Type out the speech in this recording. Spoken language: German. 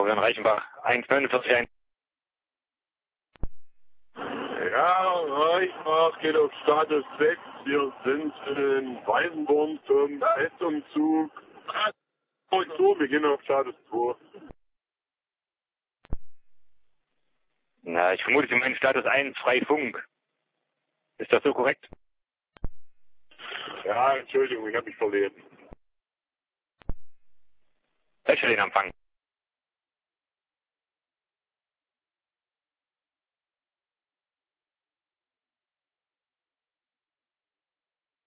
Florian Reichenbach, 1,49. Ja, Reichenbach geht auf Status 6. Wir sind in Weißenborn zum Testumzug. Wir gehen auf Status 2. Na, ich vermute, Sie meinen Status 1, Freifunk. Ist das so korrekt? Ja, Entschuldigung, ich habe mich verlesen. Ich will den Empfang.